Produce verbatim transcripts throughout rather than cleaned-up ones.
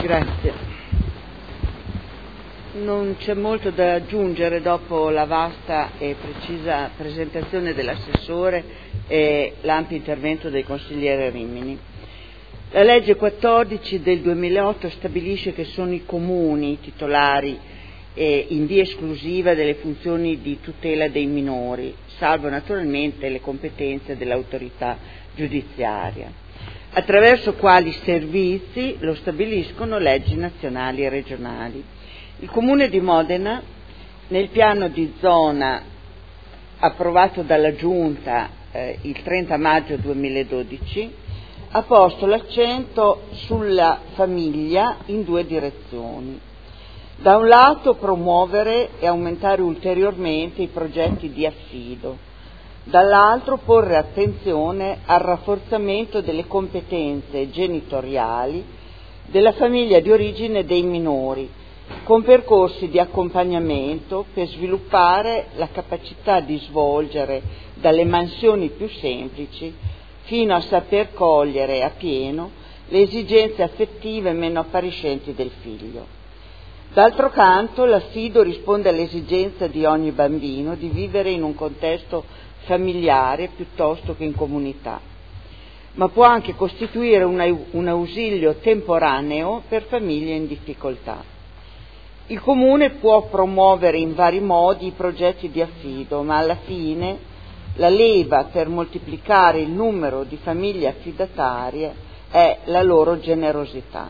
Grazie. Non c'è molto da aggiungere dopo la vasta e precisa presentazione dell'assessore e l'ampio intervento del consigliere Rimini. La legge quattordici del duemilaotto stabilisce che sono i comuni titolari eh, in via esclusiva delle funzioni di tutela dei minori, salvo naturalmente le competenze dell'autorità giudiziaria, attraverso quali servizi lo stabiliscono leggi nazionali e regionali. Il Comune di Modena, nel piano di zona approvato dalla Giunta eh, il trenta maggio duemiladodici, ha posto l'accento sulla famiglia in due direzioni. Da un lato promuovere e aumentare ulteriormente i progetti di affido, dall'altro porre attenzione al rafforzamento delle competenze genitoriali della famiglia di origine dei minori, con percorsi di accompagnamento per sviluppare la capacità di svolgere dalle mansioni più semplici fino a saper cogliere appieno le esigenze affettive meno appariscenti del figlio. D'altro canto, l'affido risponde all'esigenza di ogni bambino di vivere in un contesto familiare piuttosto che in comunità, ma può anche costituire un, un ausilio temporaneo per famiglie in difficoltà. Il Comune può promuovere in vari modi i progetti di affido, ma alla fine la leva per moltiplicare il numero di famiglie affidatarie è la loro generosità.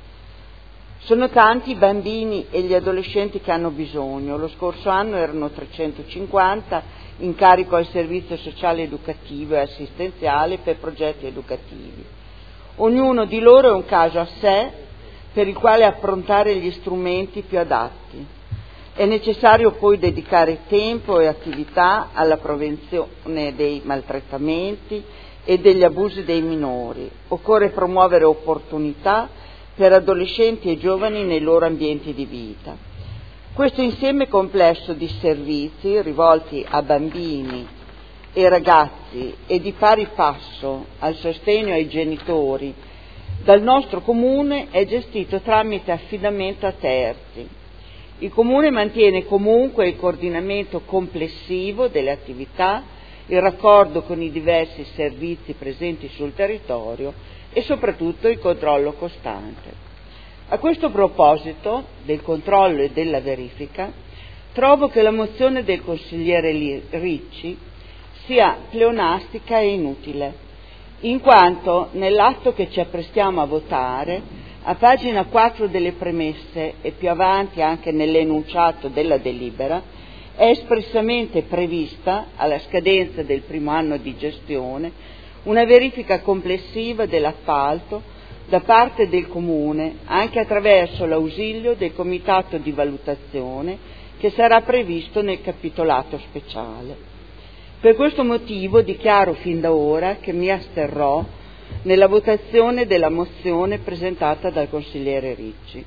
Sono tanti i bambini e gli adolescenti che hanno bisogno. Lo scorso anno erano trecentocinquanta in carico al servizio sociale educativo e assistenziale per progetti educativi. Ognuno di loro è un caso a sé per il quale approntare gli strumenti più adatti. È necessario poi dedicare tempo e attività alla prevenzione dei maltrattamenti e degli abusi dei minori. Occorre promuovere opportunità per adolescenti e giovani nei loro ambienti di vita. Questo insieme complesso di servizi rivolti a bambini e ragazzi e di pari passo al sostegno ai genitori dal nostro Comune è gestito tramite affidamento a terzi. Il Comune mantiene comunque il coordinamento complessivo delle attività, il raccordo con i diversi servizi presenti sul territorio e soprattutto il controllo costante. A questo proposito del controllo e della verifica, trovo che la mozione del consigliere Ricci sia pleonastica e inutile, in quanto nell'atto che ci apprestiamo a votare, a pagina quattro delle premesse e più avanti anche nell'enunciato della delibera, è espressamente prevista, alla scadenza del primo anno di gestione, una verifica complessiva dell'appalto da parte del Comune, anche attraverso l'ausilio del Comitato di valutazione che sarà previsto nel capitolato speciale. Per questo motivo dichiaro fin da ora che mi asterrò nella votazione della mozione presentata dal consigliere Ricci.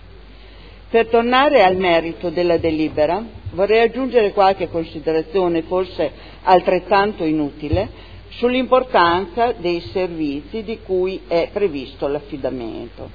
Per tornare al merito della delibera, vorrei aggiungere qualche considerazione, forse altrettanto inutile, sull'importanza dei servizi di cui è previsto l'affidamento.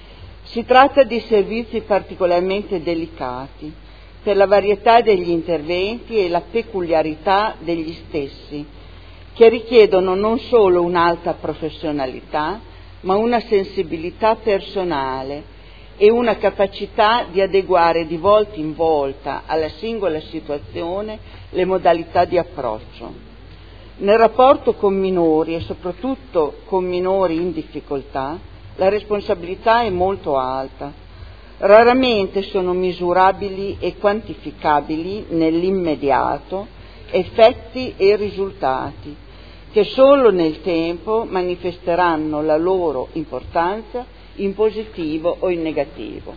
Si tratta di servizi particolarmente delicati per la varietà degli interventi e la peculiarità degli stessi, che richiedono non solo un'alta professionalità, ma una sensibilità personale e una capacità di adeguare di volta in volta alla singola situazione le modalità di approccio. Nel rapporto con minori e soprattutto con minori in difficoltà, la responsabilità è molto alta. Raramente sono misurabili e quantificabili nell'immediato effetti e risultati, che solo nel tempo manifesteranno la loro importanza in positivo o in negativo.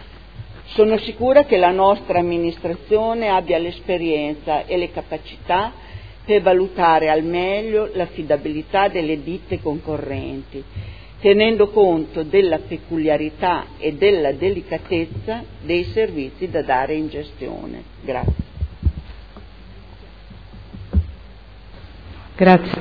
Sono sicura che la nostra amministrazione abbia l'esperienza e le capacità per valutare al meglio l'affidabilità delle ditte concorrenti, tenendo conto della peculiarità e della delicatezza dei servizi da dare in gestione. Grazie. Grazie.